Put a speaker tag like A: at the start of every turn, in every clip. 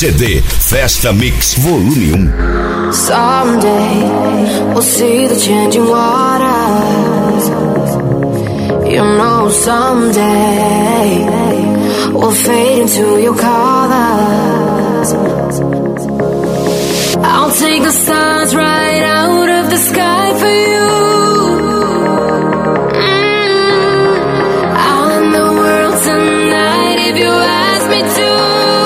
A: CD Festa Mix Volume 1.
B: Someday we'll see the changing waters. You know someday we'll fade into your colors. I'll take the stars right out of the sky for you. I'll end the world tonight if you ask me to.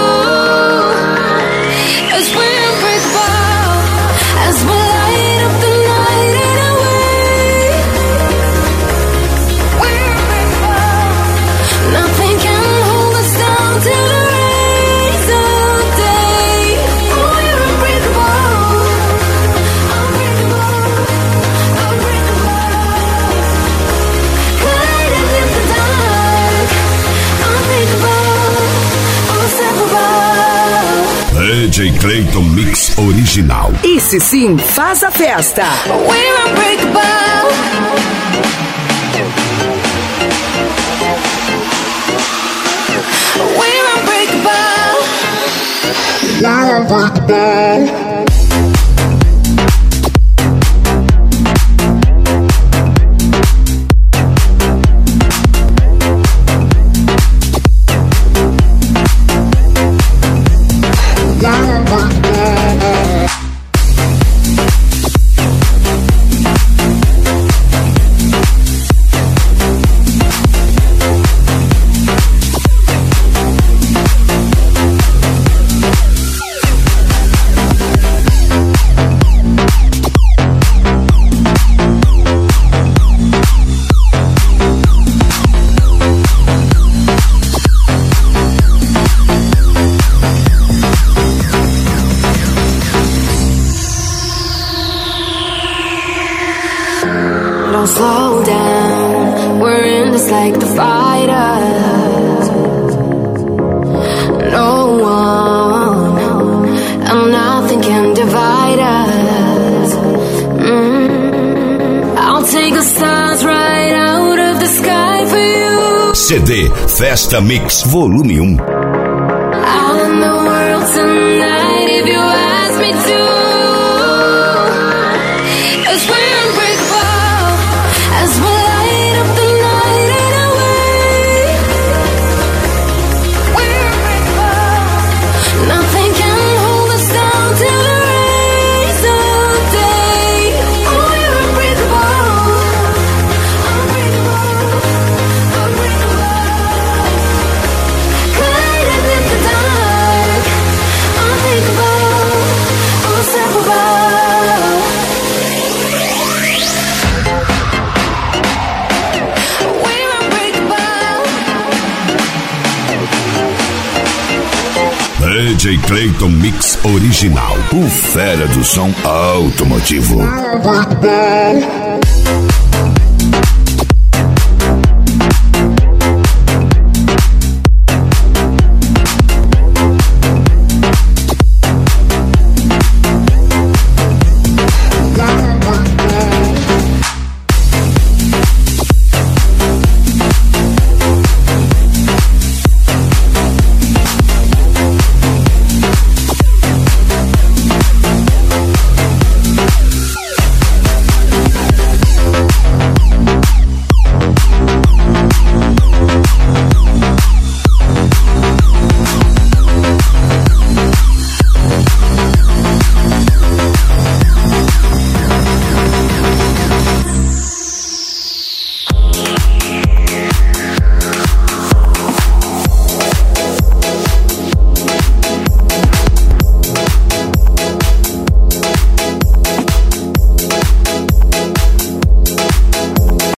A: DJ Clayton Mix Original.
C: Esse sim faz a festa.
B: We're unbreakable. We're unbreakable. We're unbreakable. Don't slow down, we're in this like the fighters. No one and nothing can divide us. I'll take the stars right out of the sky for you.
A: CD Festa Mix Volume 1.
B: I'll end the world tonight if you ask me to.
A: DJ Clayton Mix Original. O fera do som automotivo.